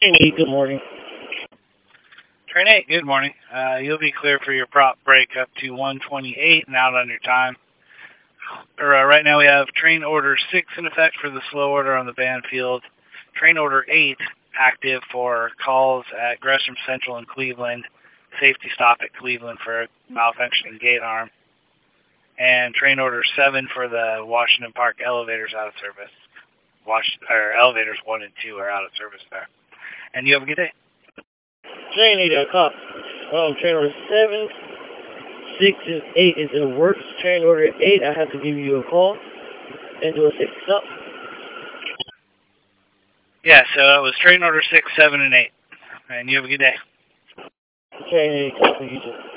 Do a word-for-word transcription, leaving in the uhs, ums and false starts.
Hey, good morning. Train eight, good morning. Uh, you'll be clear for your prop break up to one twenty-eight and out on your time. Or, uh, right now we have train order six in effect for the slow order on the Banfield. Train order eight active for calls at Gresham Central and Cleveland. Safety stop at Cleveland for a malfunctioning gate arm. And train order seven for the Washington Park elevators out of service. Wash, or elevators one and two are out of service there. And you have a good day. Train eight, I cop. Um, train order seven, six, and eight is in works. Train order eight, I have to give you a call and do a six up. Yeah, so it was train order six, seven, and eight. And you have a good day. Train eight, copy you too.